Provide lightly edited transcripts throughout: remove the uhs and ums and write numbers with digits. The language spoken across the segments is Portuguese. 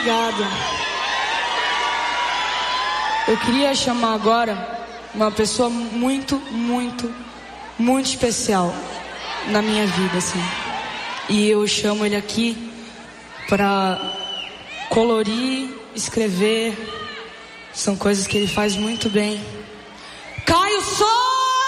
obrigada. Eu queria chamar agora uma pessoa muito, muito, muito especial na minha vida, assim. E eu chamo ele aqui para colorir, escrever. São coisas que ele faz muito bem. Caio Só!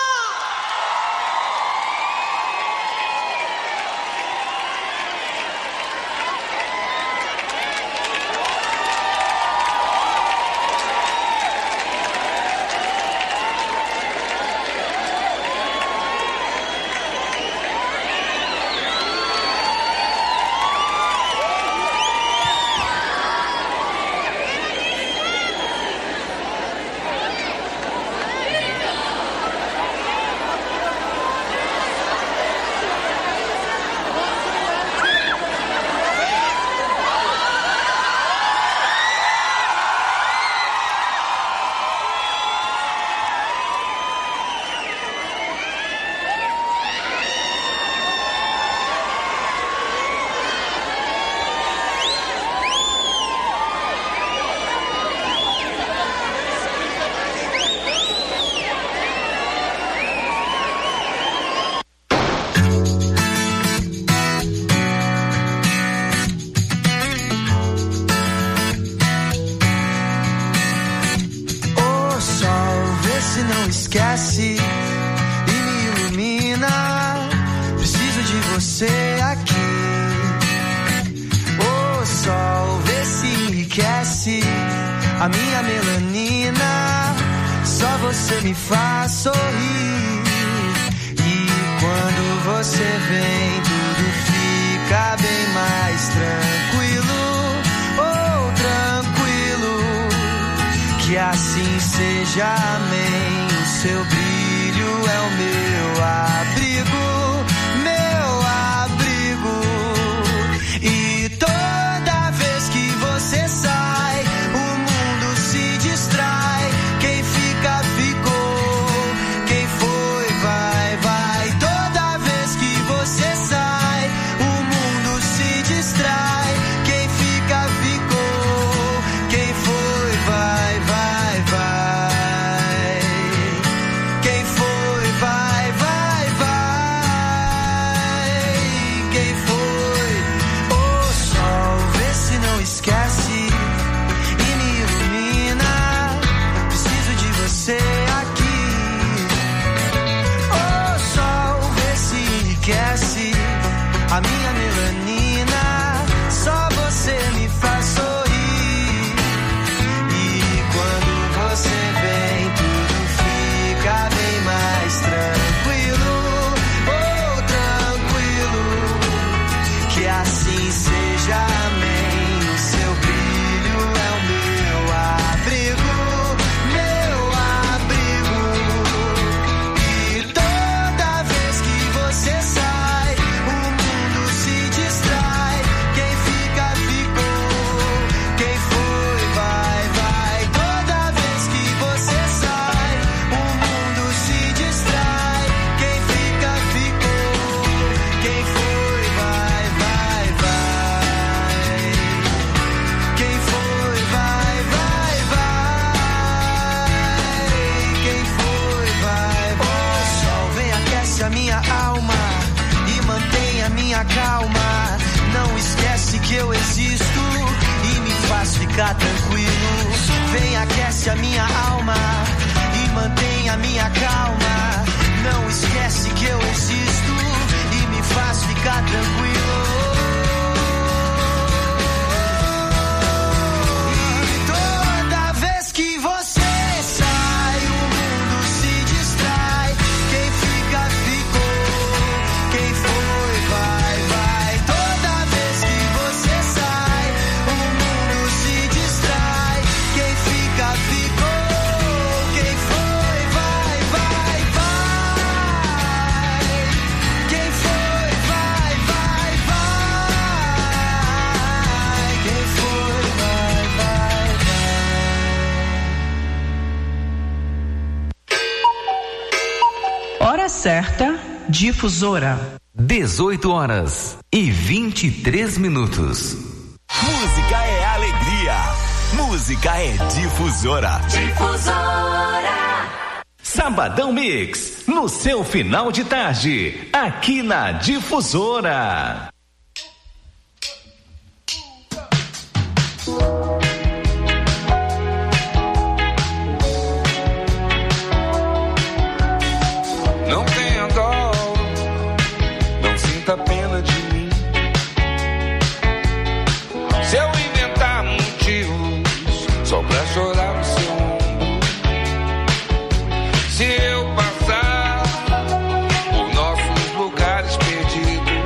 Esquece e me ilumina. Preciso de você aqui. O sol vê se enriquece a minha melanina. Só você me faz sorrir. E quando você vem, tudo fica bem mais tranquilo. Oh, tranquilo. Que assim seja, amém. Seu brilho é o meu abrigo, meu abrigo. E toda vez que você sai, o mundo se distrai. Quem fica, ficou. Quem foi, vai, vai. Toda vez que você sai, o mundo se distrai. Quem fica, ficou. Quem foi, vai, vai, vai. A minha melanina, só você me faz sorrir. E quando você vem, tudo fica bem mais tranquilo. Oh, tranquilo. Que assim seja, amém. O seu brilho é o meu abrigo, meu abrigo. E toda vez que você sai, calma, não esquece que eu existo e me faz ficar tranquilo. Vem, aquece a minha alma e mantém a minha calma. Não esquece que eu existo e me faz ficar tranquilo. Certa, Difusora. 18 horas e 23 minutos. Música é alegria. dia. Música é Difusora. Difusora. Sabadão Mix, no seu final de tarde, aqui na Difusora. Não tenha dó, não sinta pena de mim. Se eu inventar motivos só pra chorar no seu ombro, se eu passar por nossos lugares perdidos,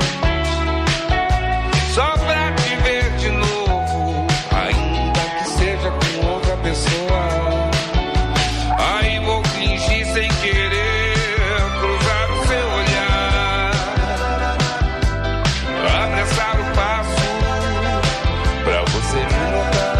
só pra te ver de novo, ainda que seja com outra pessoa, aí vou fingir sem querer cruzar o seu olhar, apressar o passo pra você me notar.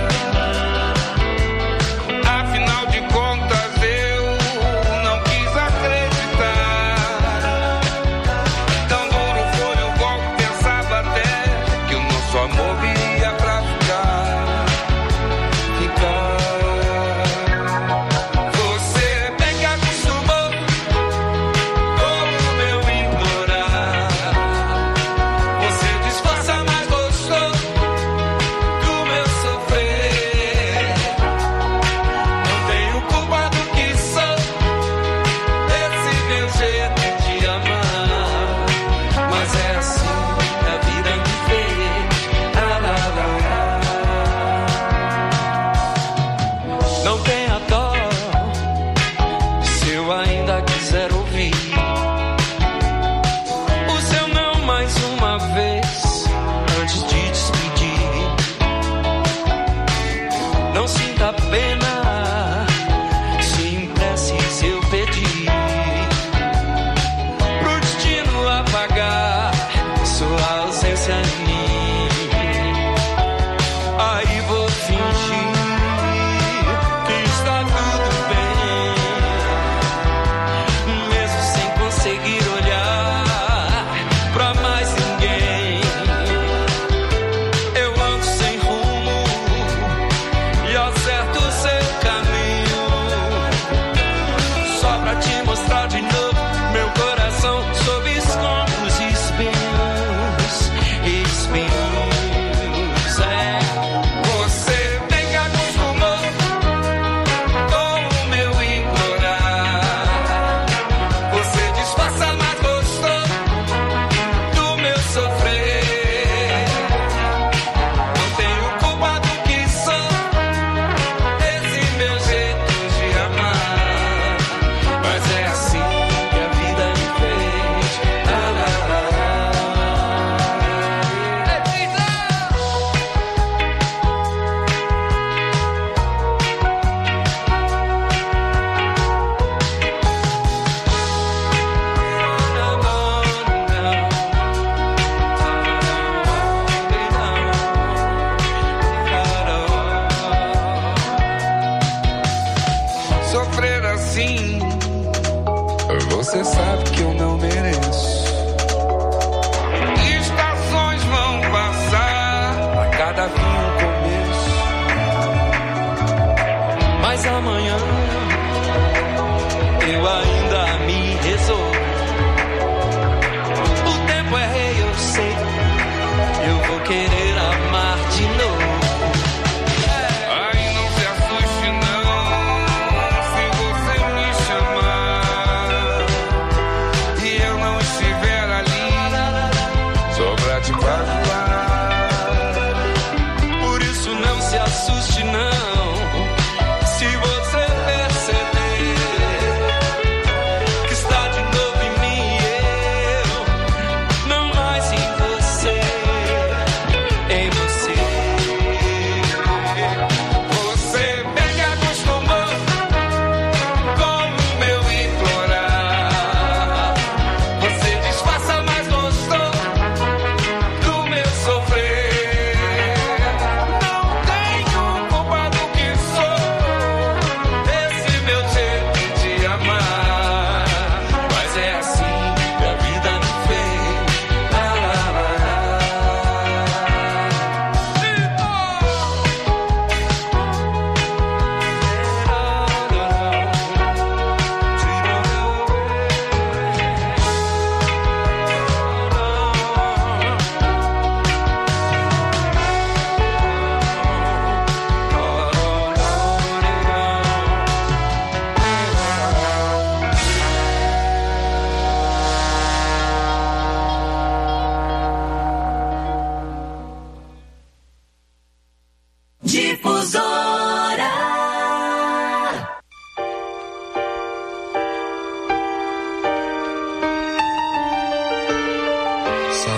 Afinal de contas eu não quis acreditar. Tão duro foi o golpe, pensava até que o nosso amor viria pra ficar. Você bem que acostumou com o meu ignorar. Você disfarça, mas gostou do meu sofrer. Não tenho culpa do que sou, esse meu jeito de amar. Mas é assim que a vida me fez. Ah, lá, lá, lá. Não tenha dó se eu ainda quiser ouvir o seu não mais uma vez antes de despedir. Não sinta pena se em preces eu pedir pro destino apagar sua ausência em mim. Aí vou fingir que está tudo bem, mesmo sem conseguir olhar pra mais ninguém. Eu ando sem rumo e acerto o seu caminho, só pra te mostrar de novo meu coração sob escombros e espinhos, espinhos. É. Você bem que acostumou com o meu ignorar. Você disfarça, mas gostou do meu sofrer. Não tenho culpa do que sou, esse meu jeito de amar. Mas é assim que a vida me fez. Ah, lá, lá, lá. Sofrer assim, você sabe que eu não mereço. Estações vão passar, a cada fim um começo. Mas amanhã eu ainda me resolvo. O tempo é rei, eu sei, eu vou querer amar de novo. Aí não se assuste não, se você me chamar e eu não estiver ali, só pra te magoar. Por isso não se assuste não, se você perceber que está de novo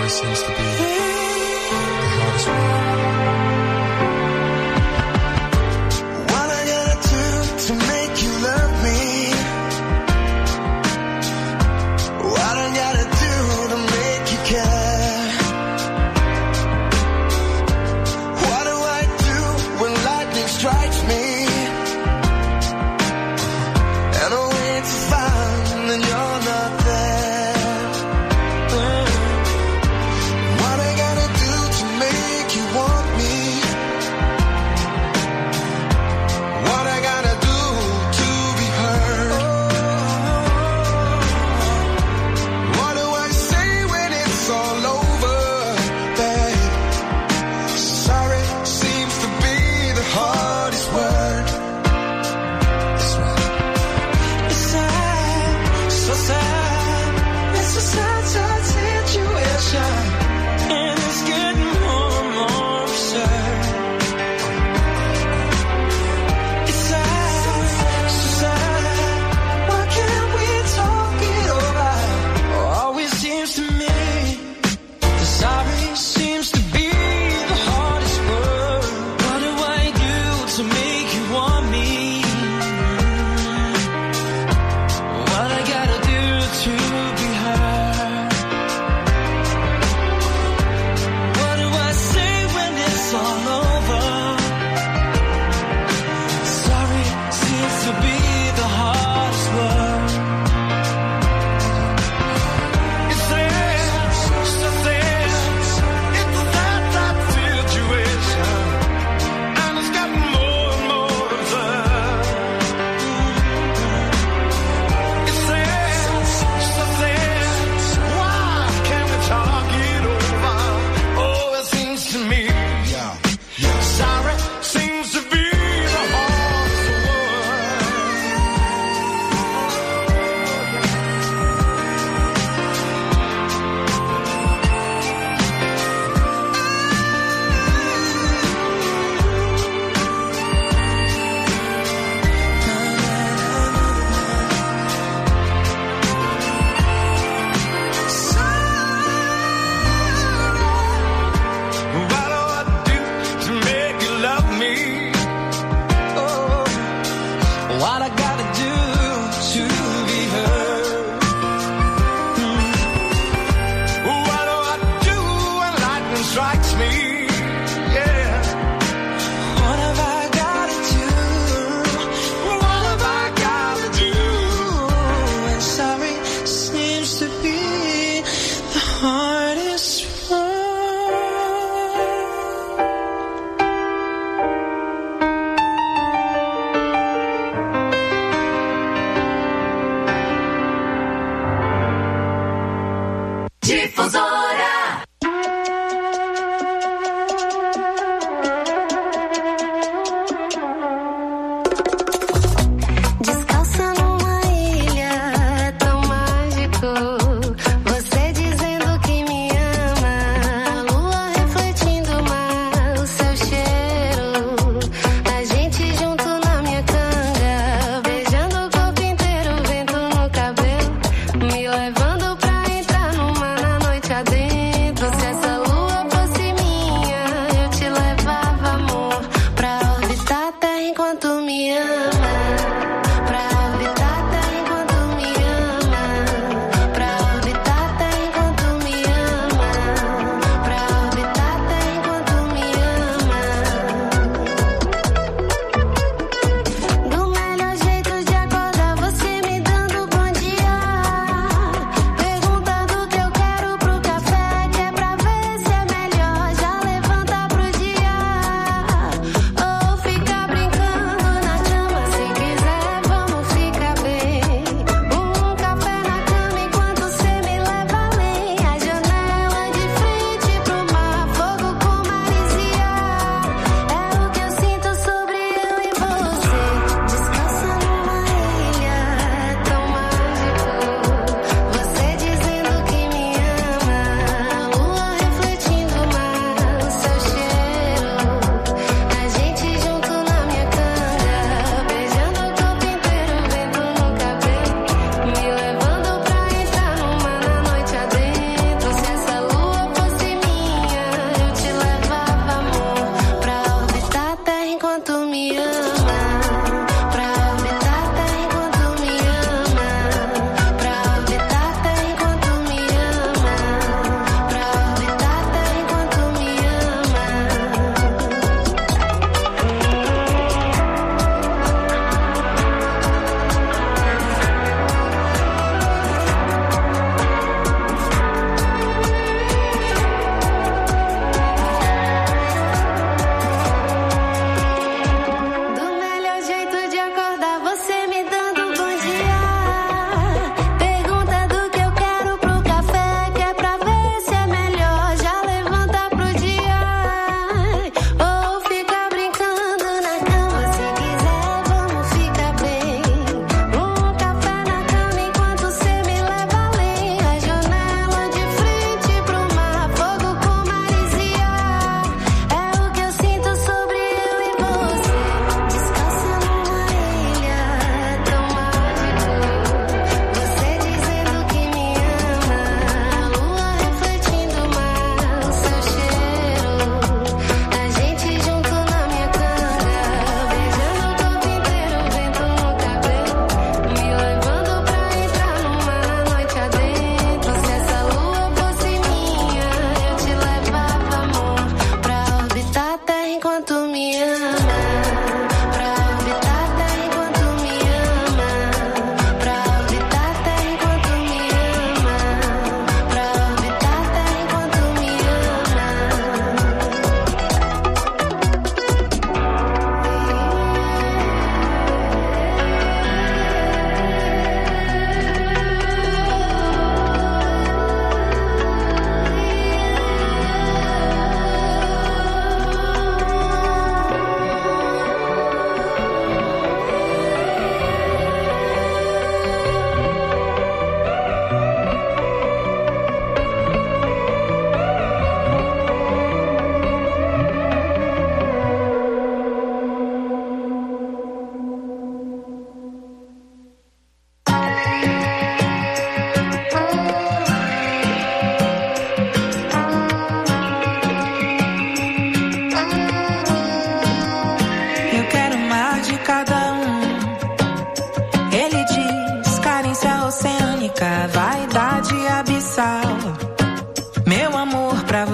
seems to be the hardest one. What I gotta do to make you love me? What I gotta do to make you care? What do I do when lightning strikes me? And I wait to find that you're not there. What I gotta do to make you want me? What I gotta do to be heard? What do I say when it's all over, babe? Sorry seems to be the hardest word. That's right. It's sad, so sad. It's a sad, sad situation, and it's getting more and more absurd. It's sad, so sad. Why can't we talk it over? Always seems to me the sorry seems to be the hardest word. What do I do to make you want me? What I gotta do to be heard? What do I say when it's all over? Sorry seems to be the hardest word. It's sad, so sad. It's a sad, sad situation, and it's getting more and more absurd. It's sad, so sad. Why can't we talk it over? Oh, it seems to me, sorry seems to be the hardest word. What do I do to make you love me? Oh, what I gotta do to be heard? What do I do when lightning strikes me? Yeah. What have I gotta do? What have I gotta do? And sorry seems to be the hardest one. Difusora. Descalça numa ilha, é tão mágico. Você dizendo que me ama, a lua refletindo o mar, o seu cheiro. A gente junto na minha canga, beijando o corpo inteiro, vento no cabelo, me levando pra entrar no mar na noite adentro.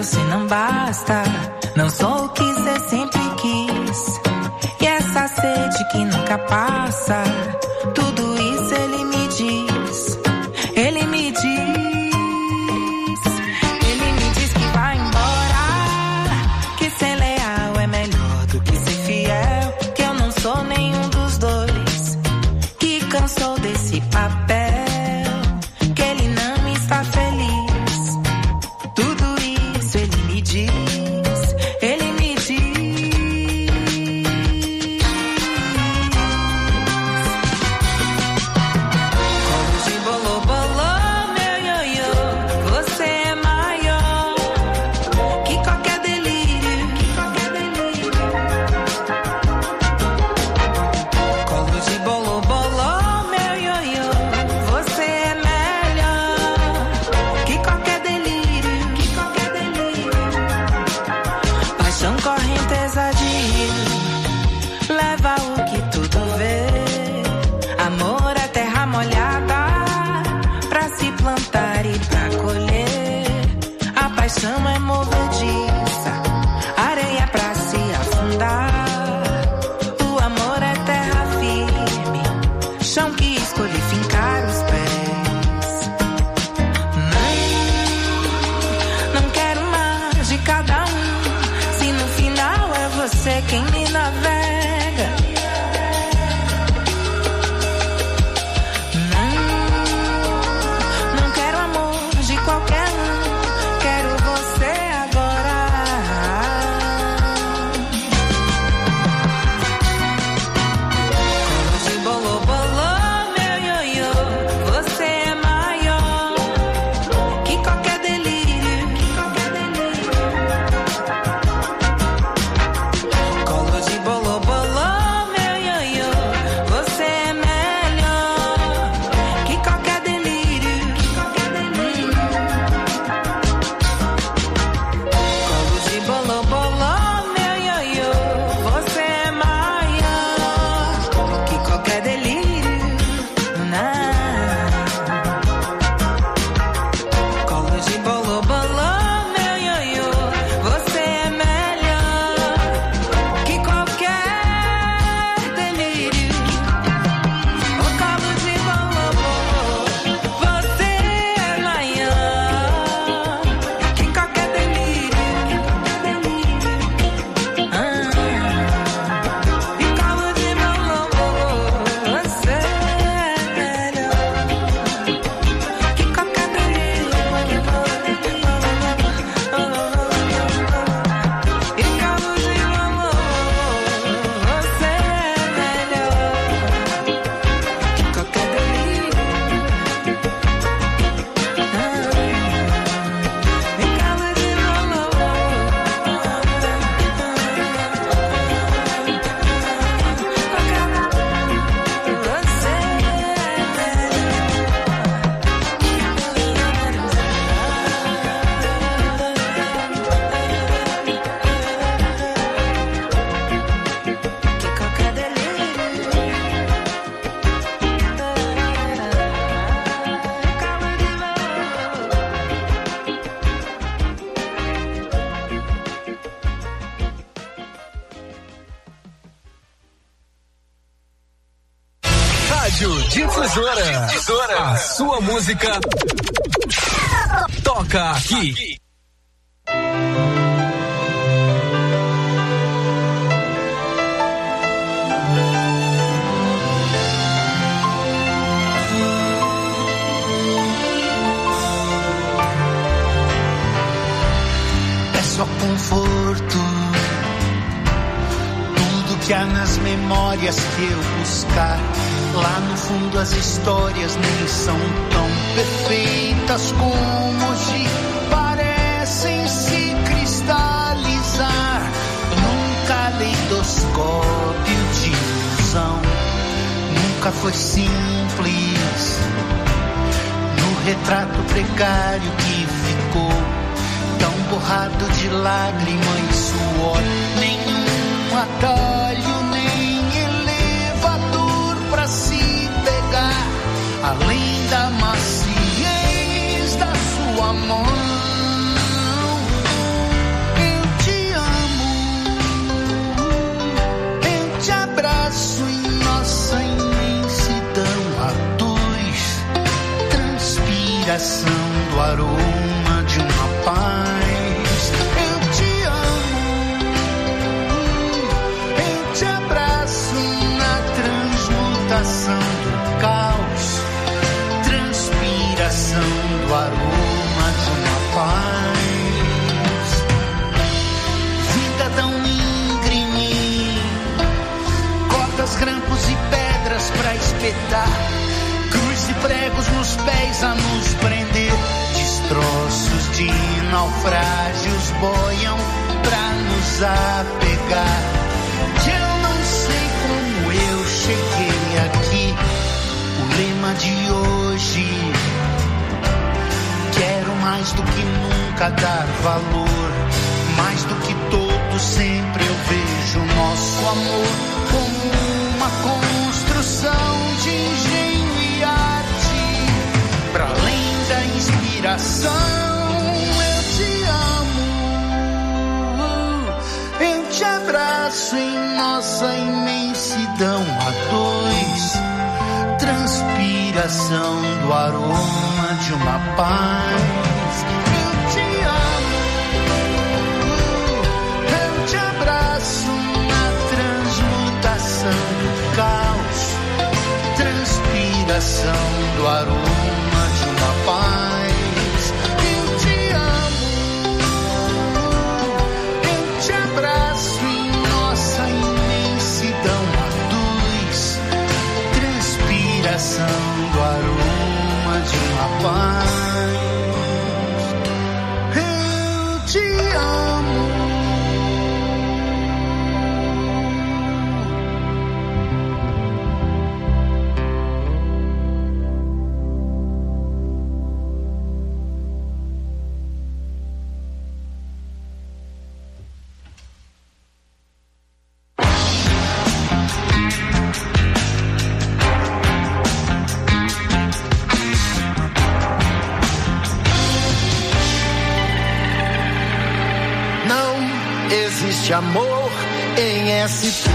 você não basta. Não sou o que você sempre quis. E essa sede que nunca passa. Tudo isso ele me diz. Ele me diz. Ele me diz que vai embora. Que ser leal é melhor do que ser fiel. Que eu não sou nenhum dos dois. Que cansou desse papel. Que ele não está feliz. Tudo isso ele me diz. Ele me diz. Como de bolô, bolô, meu ioiô. Você é maior que qualquer delírio. Como de bolô, bolô, meu ioiô. Você é melhor que qualquer delírio. Paixão, correnteza de rio, leva o que tudo vê. Amor é terra molhada pra se plantar e pra colher. A paixão é movediça, areia pra se afundar. O amor é terra firme, chão que escolhe fincar os pés. Não quero mais de cada um. Se no final é você quem me navega. Não quero amor de qualquer um. Quero você agora. Como de bolô, bolô, meu ioiô. Você é maior que qualquer delírio. Colo de bolô, bolô, meu ioiô. Você é melhor que qualquer delírio. Colo de bolô, bolô, meu ioiô. Você é maior que qualquer delírio. Colo de bolô, bolô, meu ioiô. Você é melhor que qualquer delírio. O colo de bolô, bolô. Você é maior que qualquer delírio. E colo de bolô, bolô. Você é melhor que qualquer delírio. E colo de bolô, você é melhor que qualquer delírio. Rádio Difusora. A sua música toca aqui. É só conforto. Tudo que há nas memórias que eu buscar. Lá no fundo as histórias nem são tão perfeitas como hoje parecem se cristalizar num caleidoscópio de ilusão. Nunca foi simples no retrato precário que ficou tão borrado de lágrima e suor. Nenhum atalho, nem elevador pra se pegar, além da maciez da sua mão. transpiração do aroma de uma paz. Eu te amo, eu te abraço na transmutação do caos, transpiração do aroma de uma paz. Vida tão íngreme, cortas, grampos e pedras pra espetar, cruz e pregos nos pés a nos prender, destroços de naufrágios boiam pra nos apegar. Eu não sei como eu cheguei aqui, o lema de hoje: quero mais do que nunca dar valor, mais do que todo sempre eu vejo nosso amor como uma construção de engenho e arte, pra além da inspiração. Eu te amo, eu te abraço em nossa imensidão a dois, transpiração do aroma de uma paz. Eu te amo, eu te abraço na transmutação do caos, transpiração do aroma de uma paz. Eu te amo, eu te abraço em nossa imensidão a dois, transpiração do aroma de uma paz. Eu te amo. Existe amor em SP,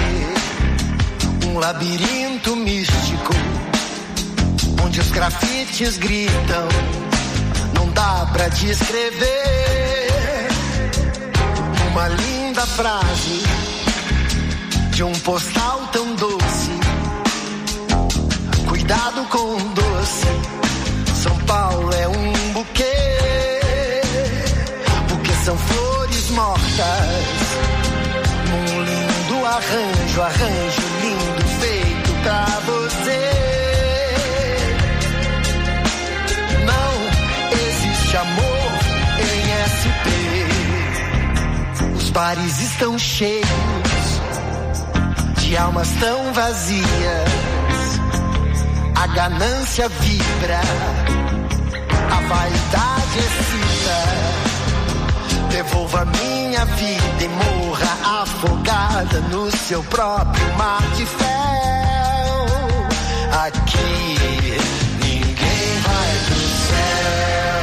um labirinto místico, onde os grafites gritam, não dá pra descrever. Uma linda frase de um postal tão doce, cuidado com o doce, São Paulo é um buquê, porque são flores mortas, num lindo arranjo, arranjo lindo feito pra você. Não existe amor em SP, os bares estão cheios de almas tão vazias, a ganância vibra, a vaidade excita. Devolva minha vida e morra afogada no seu próprio mar de fel. Aqui ninguém vai pro céu.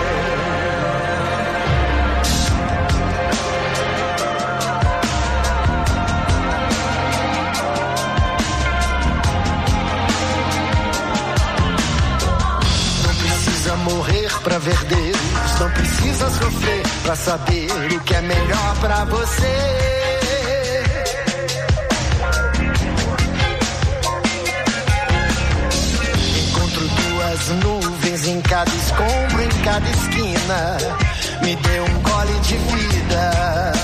Não precisa morrer pra ver Deus, não precisa sofrer pra saber o que é melhor pra você. Encontro duas nuvens em cada escombro, em cada esquina, me deu um gole de vida.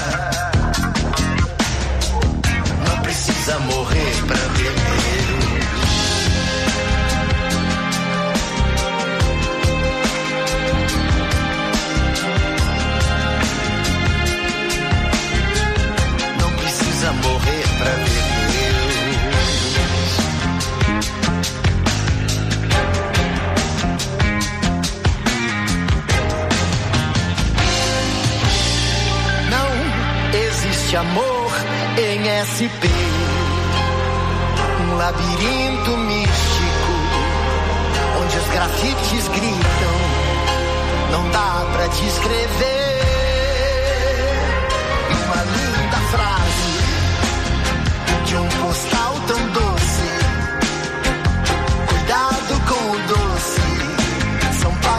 Não precisa morrer pra ver Deus. Morrer pra ver Deus. Não existe amor em SP, um labirinto místico, onde os grafites gritam, não dá pra descrever. Uma linda frase de um postal tão doce, cuidado com o doce, São Paulo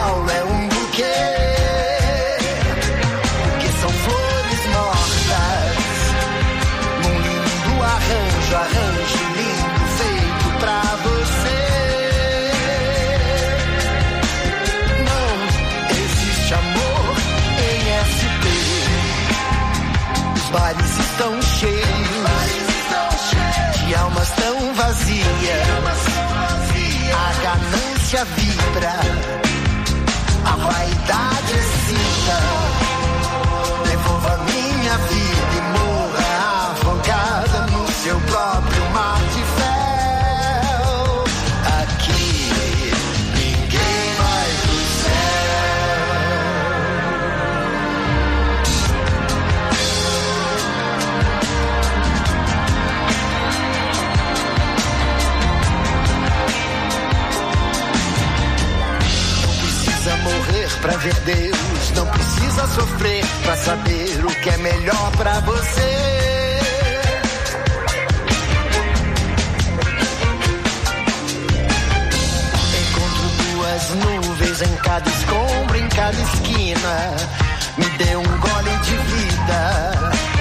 ganância vibra, a vaidade excita. Devolva minha vida e morra afogada no seu próprio mar de fel. Aqui ninguém vai pro morrer pra ver Deus, não precisa sofrer pra saber o que é melhor pra você. Encontro duas nuvens em cada escombro, em cada esquina. Me dê um gole de vida.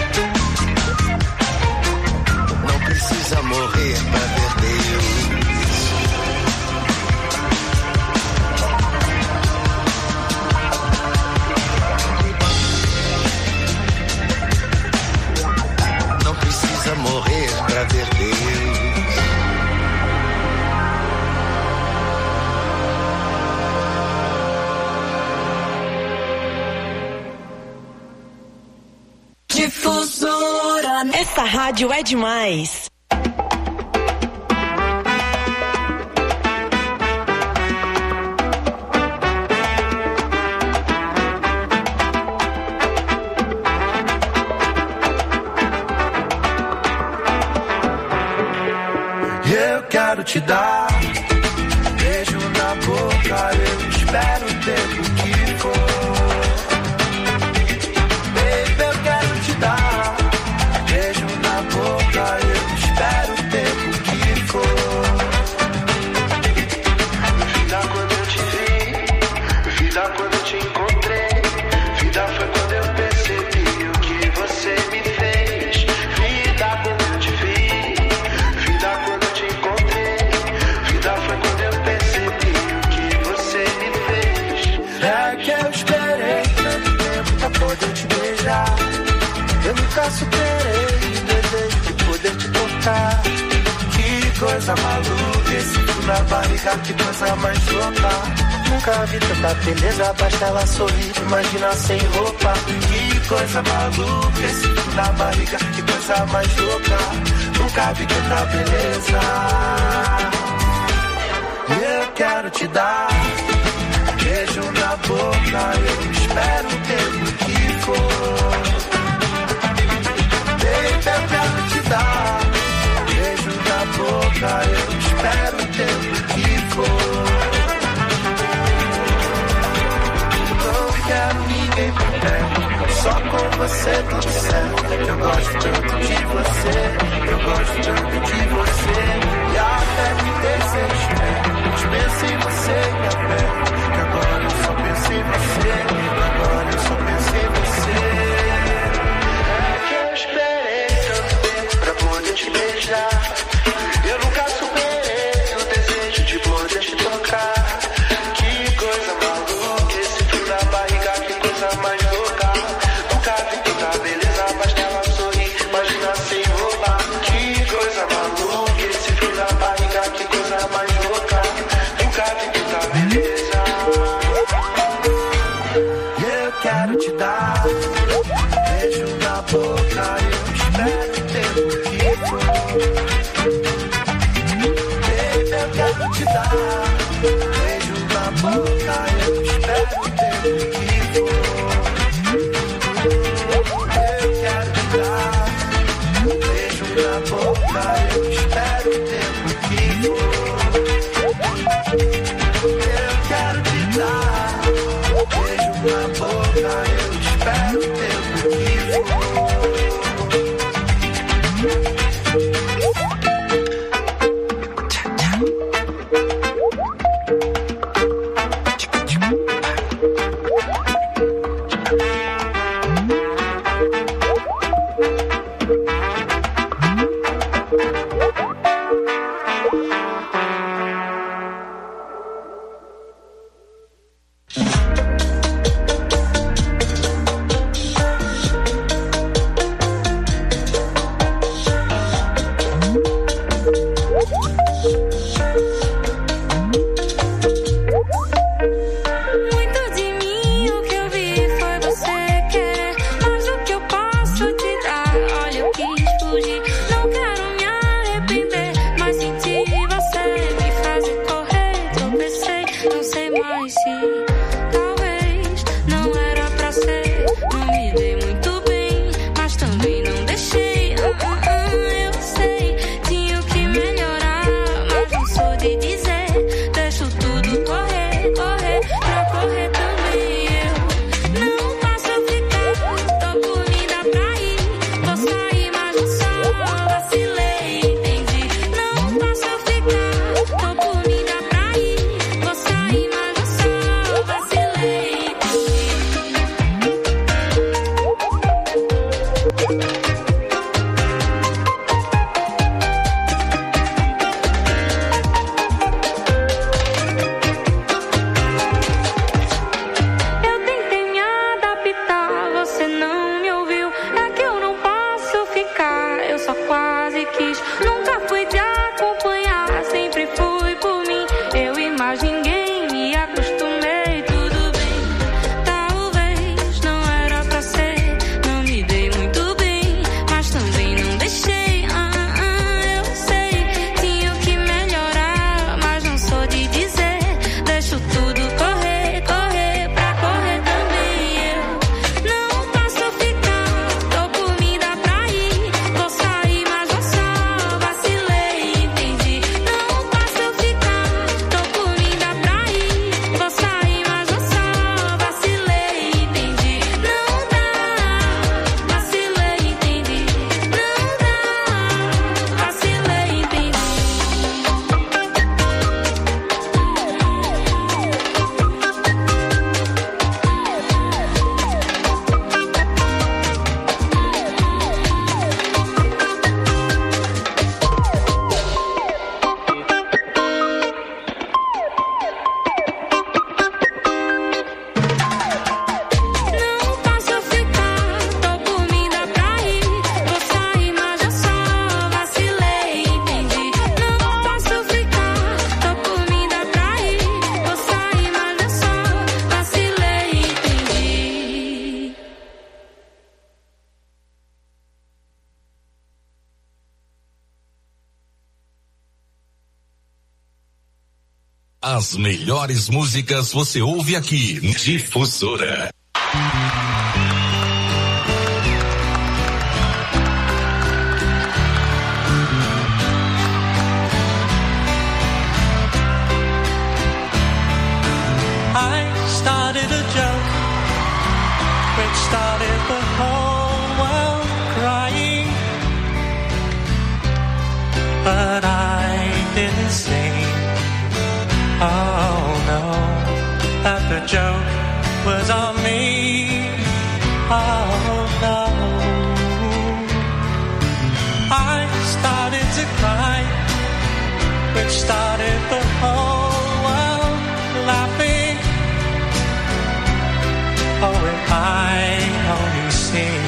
Não precisa morrer pra ver Deus. Morrer pra ver Deus. Difusora. Essa rádio é demais. Quero te dar beijo na boca, eu espero o tempo que for. Baby, eu quero te dar beijo na boca, eu espero o tempo que for. Vida quando eu te vi, vida quando eu te encontrei, vida foi quando eu percebi o que você me fez. Vida quando eu te vi, vida quando eu te encontrei, foi quando eu percebi o que você me fez. É que eu esperei tanto tempo pra poder te beijar. Eu nunca superei o desejo de poder te tocar. Que coisa maluca, esse frio na barriga, que coisa mais louca. Nunca vi tanta beleza, basta ela sorrir, imagina sem roupa. Que coisa maluca, esse frio na barriga, que coisa mais louca. Nunca vi tanta beleza. Eu quero te dar beijo na boca, eu espero o tempo que for. Baby, eu quero te dar beijo na boca, eu espero o tempo que for. Não quero ninguém por perto, só com você tudo certo. Eu gosto tanto de você, eu gosto tanto de você. E até me desejo. Penso em você, minha fé, que agora eu só penso em você, agora eu só penso em você. É que eu esperei tanto tempo pra poder te beijar. Eu nunca superei o desejo de poder te tocar. Que coisa maluca, esse frio na barriga, que coisa mais louca. Nunca vi tanta beleza, basta ela sorrir, imagina sem roupa. Que coisa maluca, esse frio na barriga, que coisa mais louca. Beleza. Eu quero te dar beijo na boca, eu espero o tempo que for. Baby, eu quero te dar beijo na boca, eu espero o tempo que for. Eu quero te dar beijo na boca, eu espero o tempo que for. Na boca, eu espero o tempo que for. mais ninguém, me acostumei, tudo bem. Talvez não era pra ser, não me dei muito bem, mas também não deixei. Eu sei, tinha que melhorar, mas não sou de dizer. Deixo tudo correr, correr, pra correr também. Eu não posso ficar, tô por mim, dá pra ir. Vou sair, mas vou só, vacilei, entendi. Não posso ficar, tô por mim, dá pra ir. Vou sair, mas vou só, vacilei, entendi. Não dá, vacilei, entendi. Não dá, vacilei, entendi. Não posso ficar, tô por mim, dá pra ir. Vou sair, mas eu só vacilei, entendi. Não posso ficar, tô por mim, dá pra ir. Vou sair, mas eu só vacilei, entendi. As melhores músicas você ouve aqui. Difusora. I started a joke which started the whole world crying, but I didn't say, oh no, that the joke was on me. Oh no, I started to cry, which started the whole world laughing. Oh, if I only see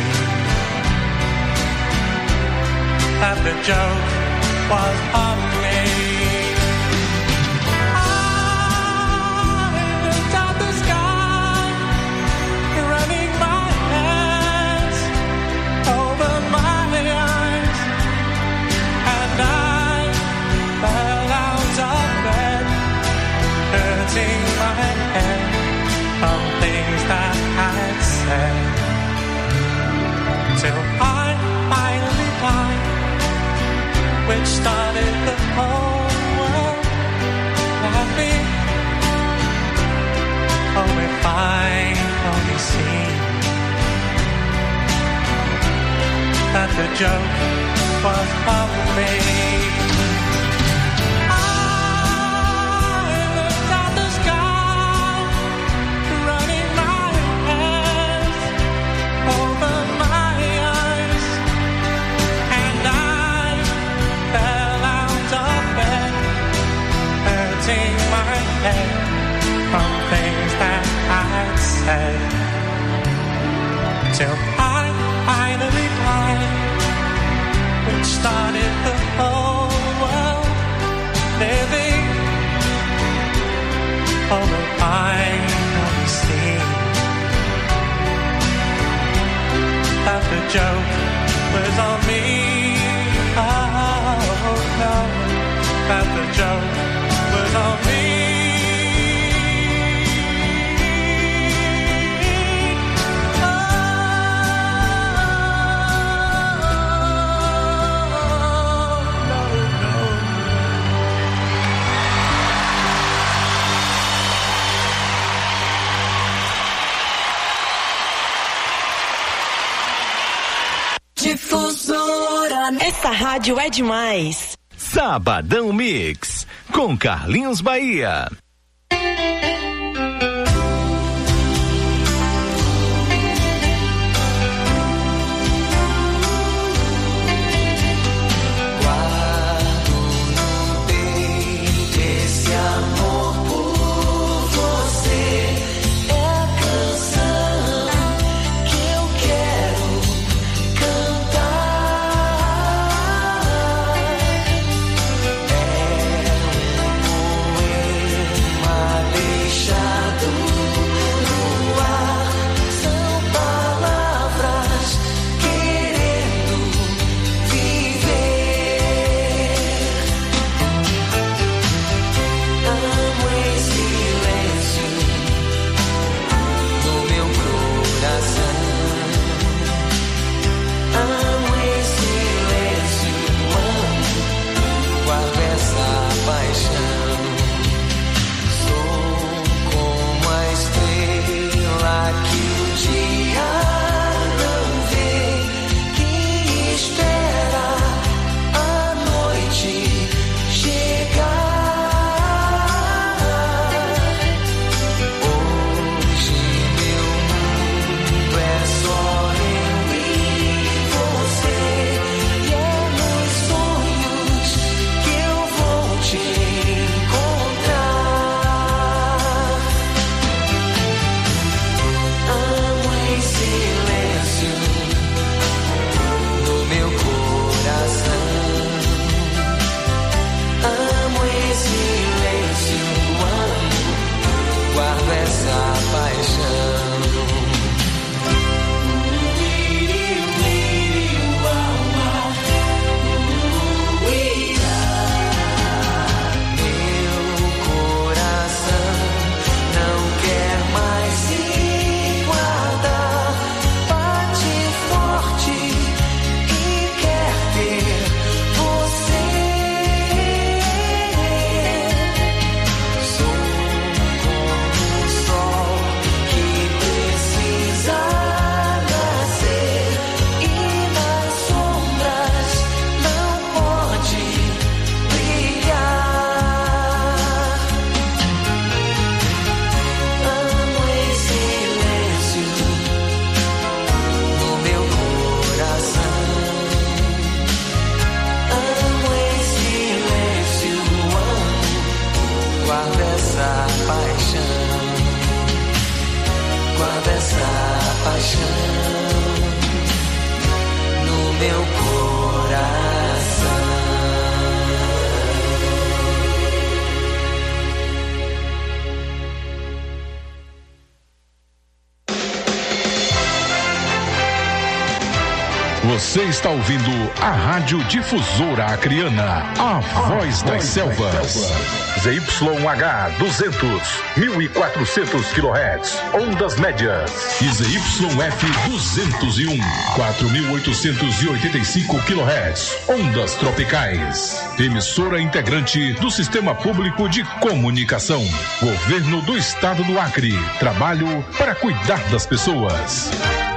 that the joke was on me. I looked at the sky, running my hands over my eyes, and I fell out of bed, hurting my head from things that I'd said, till I finally died, which started the whole world laughing. Oh, if I only see that the joke was on me. I looked at the sky, running my hands over my eyes, and I fell out of bed, hurting my head from things that I'd said, till I finally died, which started the whole world living. Oh, if I only see that the joke was on me. Oh no, that the joke was on me. Difusora. Essa rádio é demais. Sabadão Mix, com Carlinhos Bahia. guarda essa paixão no meu coração. Você está ouvindo a Rádio Difusora Acreana, a voz das selvas. ZYH 200, 1400 kHz, ondas médias. E ZYF 201, 4885 kHz, ondas tropicais. Emissora integrante do Sistema Público de Comunicação. Governo do Estado do Acre. Trabalho para cuidar das pessoas.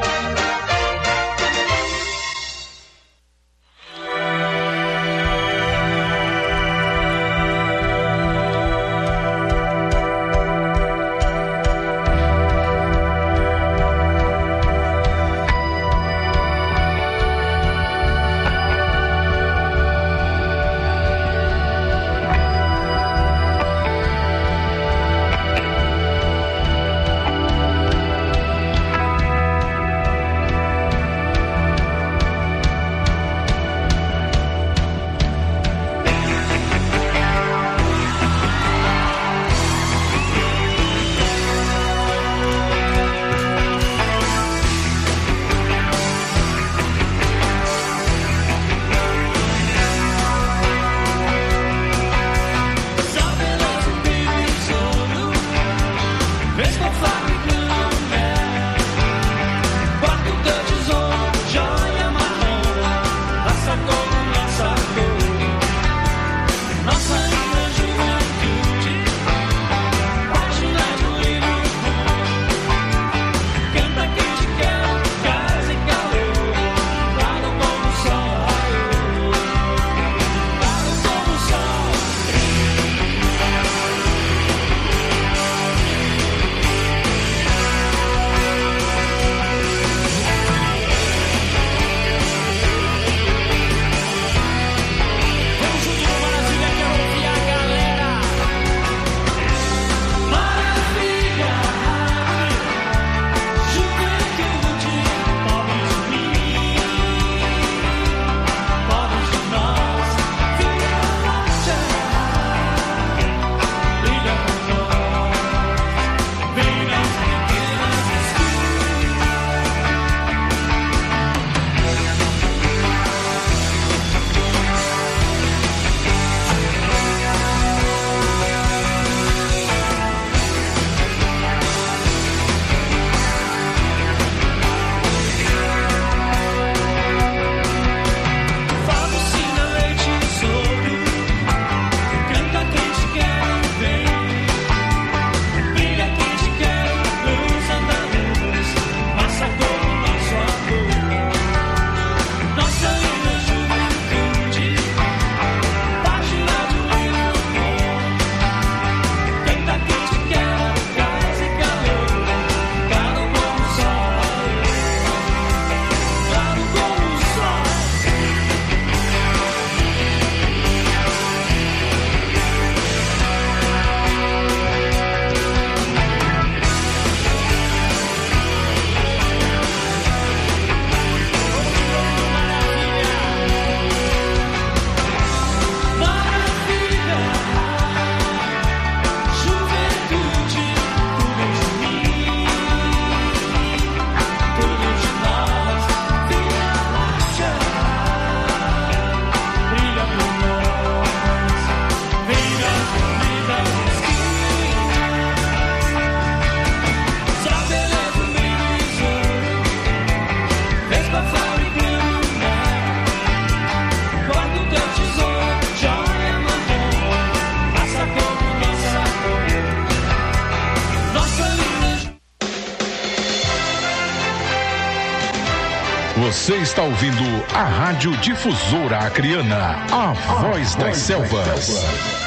Você está ouvindo a Rádio Difusora Acreana, a voz das selvas.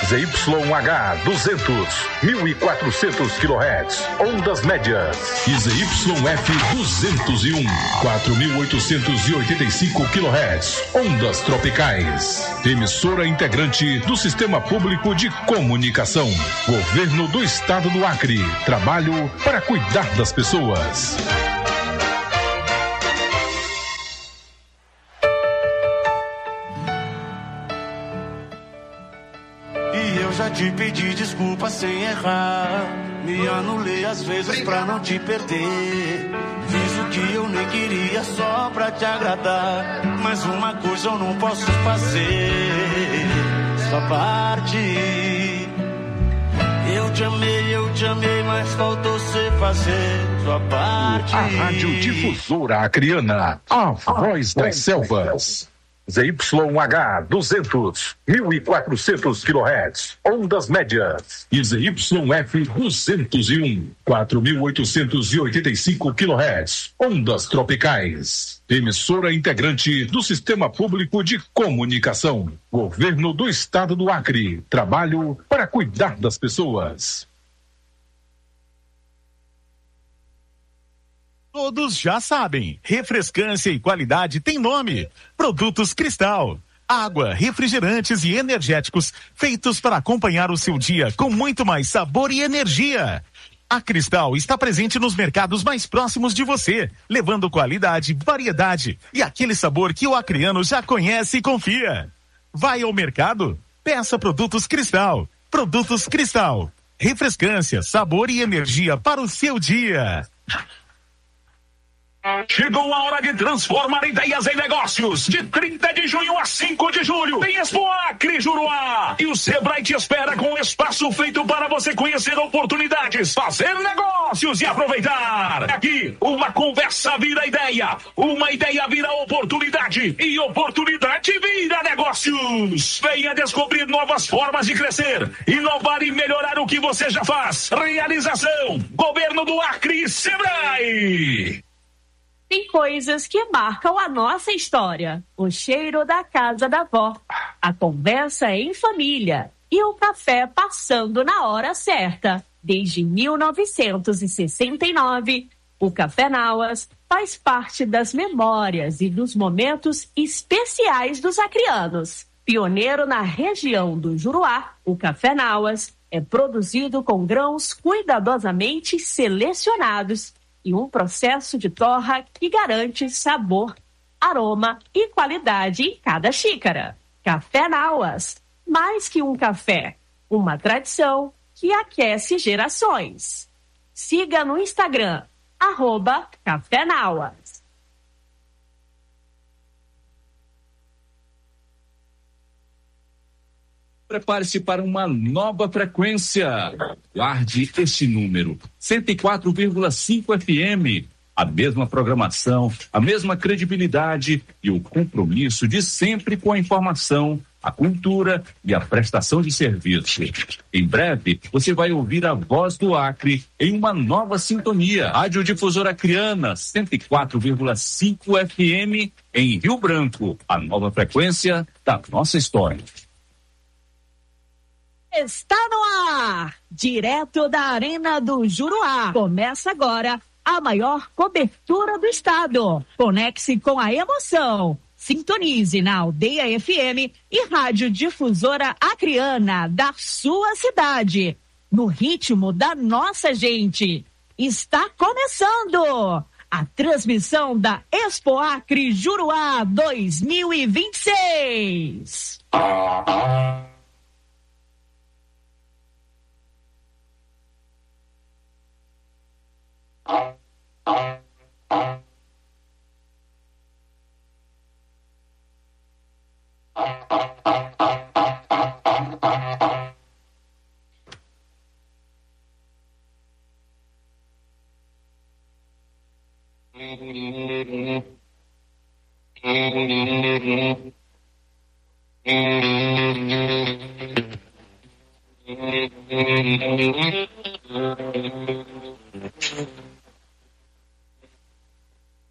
ZYH 200, 1400 kHz, ondas médias. E ZYF 201, 4885 kHz, ondas tropicais. Emissora integrante do Sistema Público de Comunicação. Governo do Estado do Acre. Trabalho para cuidar das pessoas. Já te pedi desculpa sem errar. Me anulei às vezes pra não te perder. Fiz o que eu nem queria só pra te agradar. Mas uma coisa eu não posso fazer, sua parte. Eu te amei, mas faltou você fazer sua parte. A Rádio Difusora Acreana, a voz das selvas. ZYH 200, 1400 kHz, ondas médias. E ZYF 201, 4885 kHz, ondas tropicais. Emissora integrante do Sistema Público de Comunicação. Governo do Estado do Acre. Trabalho para cuidar das pessoas. Todos já sabem, refrescância e qualidade tem nome. Produtos Cristal. Água, refrigerantes e energéticos feitos para acompanhar o seu dia com muito mais sabor e energia. A Cristal está presente nos mercados mais próximos de você, levando qualidade, variedade e aquele sabor que o acreano já conhece e confia. Vai ao mercado? Peça Produtos Cristal. Produtos Cristal. Refrescância, sabor e energia para o seu dia. Chegou a hora de transformar ideias em negócios. De 30 de junho a 5 de julho, tem Expo Acre Juruá. E o Sebrae te espera com um espaço feito para você conhecer oportunidades, fazer negócios e aproveitar. Aqui, uma conversa vira ideia, uma ideia vira oportunidade e oportunidade vira negócios. Venha descobrir novas formas de crescer, inovar e melhorar o que você já faz. Realização: Governo do Acre e Sebrae. Tem coisas que marcam a nossa história. O cheiro da casa da avó, a conversa em família e o café passando na hora certa. Desde 1969, o Café Nauas faz parte das memórias e dos momentos especiais dos acreanos. Pioneiro na região do Juruá, o Café Nauas é produzido com grãos cuidadosamente selecionados e um processo de torra que garante sabor, aroma e qualidade em cada xícara. Café Nauas, mais que um café, uma tradição que aquece gerações. Siga no Instagram, @Café Nauas. Prepare-se para uma nova frequência. Guarde este número: 104,5 FM. A mesma programação, a mesma credibilidade e o compromisso de sempre com a informação, a cultura e a prestação de serviço. Em breve, você vai ouvir a voz do Acre em uma nova sintonia. Rádio Difusora Acreana, 104,5 FM em Rio Branco. A nova frequência da nossa história. Está no ar, direto da Arena do Juruá. Começa agora a maior cobertura do estado. Conecte-se com a emoção. Sintonize na Aldeia FM e Rádio Difusora Acreana da sua cidade. No ritmo da nossa gente. Está começando a transmissão da Expo Acre Juruá 2026.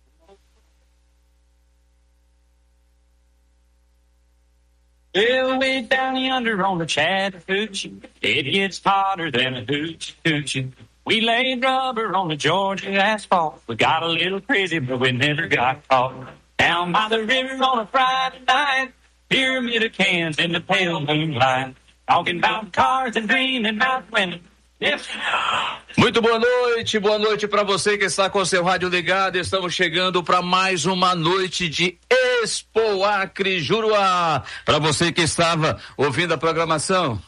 Eu way down yonder on the Chattahoochee. It gets hotter than a hoochie coochie. We laid rubber on the Georgia asphalt. We got a little crazy, but we never got caught. Down by the river on a Friday night, pyramid of cans in the pale moonlight. Talking about cars and dreaming about women. Muito boa noite para você que está com seu rádio ligado. Estamos chegando para mais uma noite de Expo Acre Juruá. Para você que estava ouvindo a programação.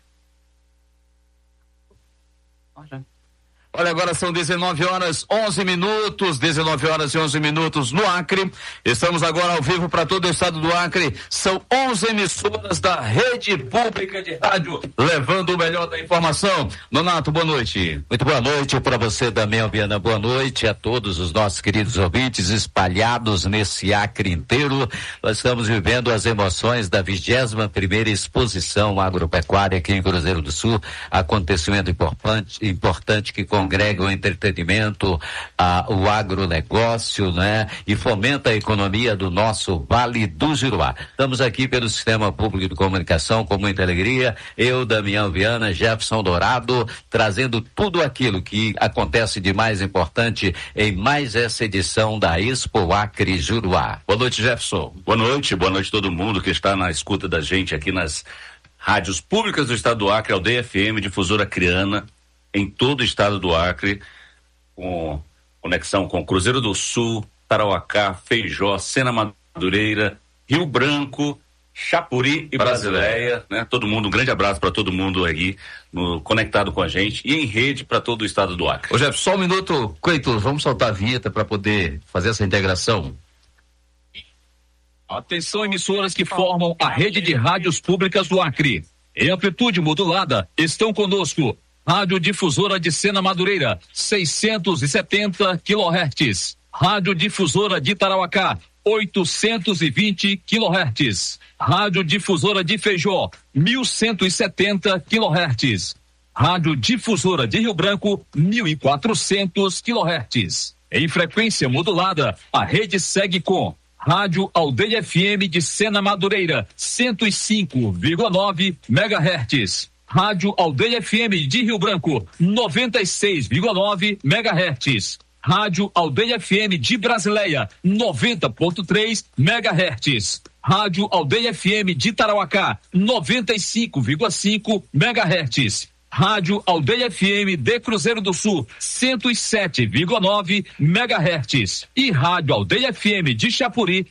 Olha, agora são 19 horas 11 minutos, 19 horas e 11 minutos no Acre. Estamos agora ao vivo para todo o estado do Acre. São 11 emissoras da rede pública de rádio, levando o melhor da informação. Nonato, boa noite. Muito boa noite para você, Damião Viana. Boa noite a todos os nossos queridos ouvintes espalhados nesse Acre inteiro. Nós estamos vivendo as emoções da 21ª Exposição Agropecuária aqui em Cruzeiro do Sul. Acontecimento importante que congrega o entretenimento, o agronegócio, né? E fomenta a economia do nosso Vale do Juruá. Estamos aqui pelo Sistema Público de Comunicação com muita alegria. Eu, Damião Viana, Jefferson Dourado, trazendo tudo aquilo que acontece de mais importante em mais essa edição da Expo Acre Juruá. Boa noite, Jefferson. Boa noite todo mundo que está na escuta da gente aqui nas rádios públicas do estado do Acre, Aldeia FM, Difusora Acreana, em todo o estado do Acre, com conexão com Cruzeiro do Sul, Tarauacá, Feijó, Sena Madureira, Rio Branco, Chapuri e Brasileia, né? Todo mundo, um grande abraço para todo mundo aí conectado com a gente e em rede para todo o estado do Acre. Ô Jeff, só um minuto, Cleiton, vamos soltar a vinheta para poder fazer essa integração. Atenção, emissoras que formam a rede de rádios públicas do Acre. Em amplitude modulada, estão conosco Rádio Difusora de Sena Madureira, 670 kHz. Rádio Difusora de Tarauacá, 820 kHz. Rádio Difusora de Feijó, 1170 kHz. Rádio Difusora de Rio Branco, 1400 kHz. Em frequência modulada, a rede segue com Rádio Aldeia FM de Sena Madureira, 105,9 MHz. Rádio Aldeia FM de Rio Branco, 96,9 MHz. Rádio Aldeia FM de Brasileia, 90,3 MHz. Rádio Aldeia FM de Tarauacá, 95,5 MHz. Rádio Aldeia FM de Cruzeiro do Sul, 107,9 MHz. E Rádio Aldeia FM de Chapuri,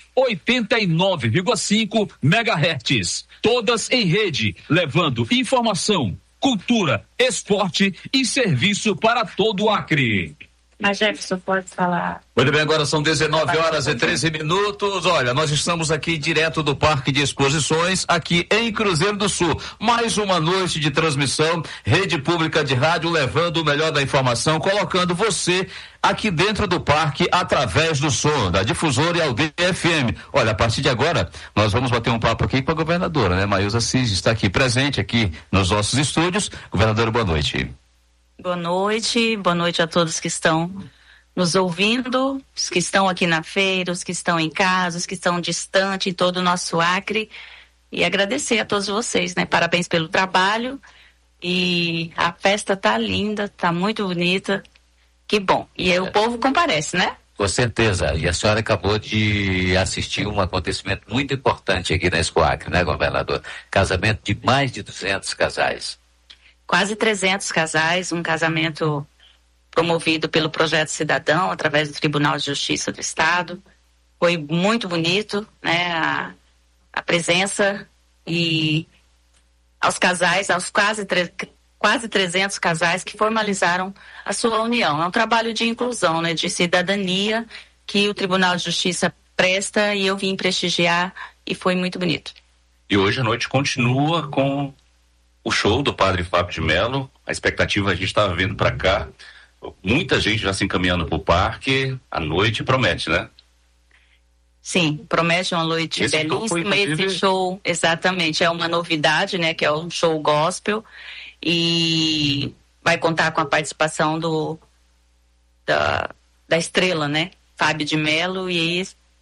89,5 MHz. Todas em rede, levando informação, cultura, esporte e serviço para todo o Acre. Mas Jefferson, pode falar. Muito bem, agora são 19 horas e 13 minutos. Olha, nós estamos aqui direto do Parque de Exposições, aqui em Cruzeiro do Sul. Mais uma noite de transmissão, rede pública de rádio, levando o melhor da informação, colocando você aqui dentro do parque através do som da Difusora e Aldeia FM. Olha, a partir de agora, nós vamos bater um papo aqui com a governadora, né? Maísa Assis está aqui presente, aqui nos nossos estúdios. Governadora, boa noite. Boa noite a todos que estão nos ouvindo, os que estão aqui na feira, os que estão em casa, os que estão distantes em todo o nosso Acre, e agradecer a todos vocês, né? Parabéns pelo trabalho, e a festa tá linda, tá muito bonita, que bom, e o povo comparece, né? Com certeza, e a senhora acabou de assistir um acontecimento muito importante aqui na Expo Acre, né, governador? Casamento de mais de 200 casais. Quase 300 casais, um casamento promovido pelo Projeto Cidadão, através do Tribunal de Justiça do Estado. Foi muito bonito, né, a presença, e aos casais, aos quase 300 casais que formalizaram a sua união. É um trabalho de inclusão, né, de cidadania que o Tribunal de Justiça presta, e eu vim prestigiar, e foi muito bonito. E hoje à noite continua com o show do Padre Fábio de Mello. A expectativa, a gente estava vindo para cá, muita gente já se encaminhando para o parque. A noite promete, né? Sim, promete uma noite belíssima. Esse show, exatamente, é uma novidade, né? Que é um show gospel, e vai contar com a participação da estrela, né? Fábio de Mello, e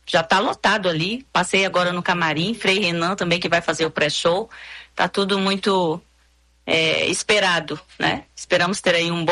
já está lotado ali. Passei agora no camarim, Frei Renan também que vai fazer o pré-show. Tá tudo muito esperado, né? Esperamos ter aí um bom